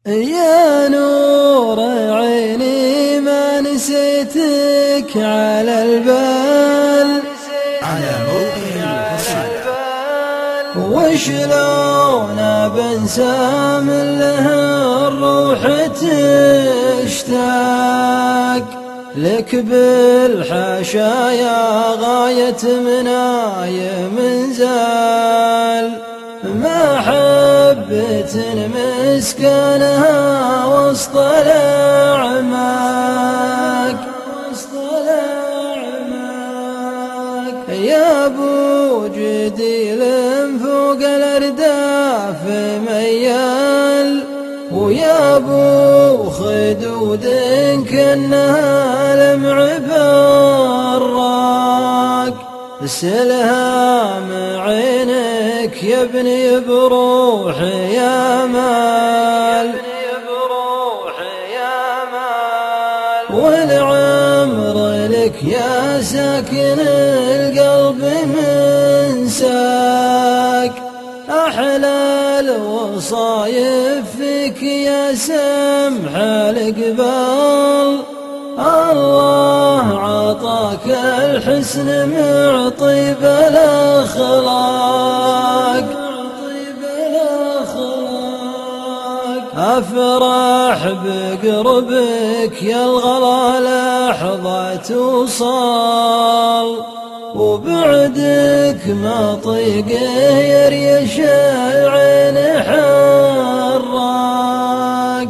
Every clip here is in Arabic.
يا نور عيني ما نسيتك على البال وشلون بنسى من لها الروح تشتاق لك بالحشايا غاية مناي منزال محبة مسكنها وسط الأعماق يا ابو جديل فوق الأرداف ميال ويا ابو خدود كأنها لمع براق سلهام عينك يا ابني بروحي يا مال والعمر لك يا ساكن القلب من ساك أحلى الوصايف فيك يا سمح القبال الله عطاك الحسن مع طيب الأخلاق أفرح بقربك يا الغلا لحظة وصال وبعدك ما طيقه يريش العين حراق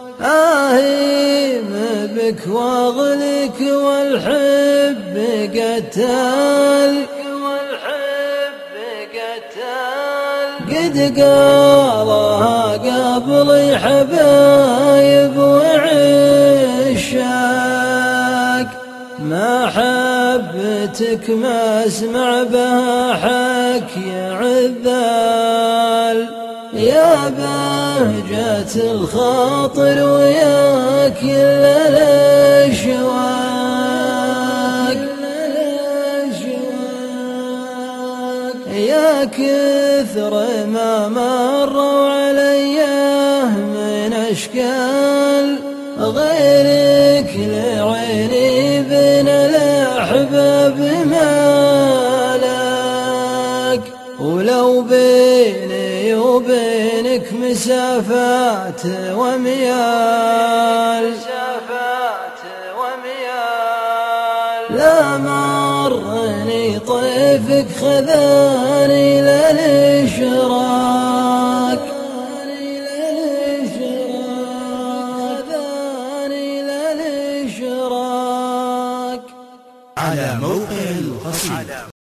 آهيم بك واغلك والحب قتال قد قالها قبلي حبايب وعشاق محبتك ما اسمع بها حكي عذال يا بهجة الخاطر ويا كل الأشواق يا كثر ما مروا علي من أشكال غيرك لعيني بين الأحباب مالك ولو بيني وبينك مسافات وميال لا مرني طيفك خذاني للإشراك على موقع القصيدة.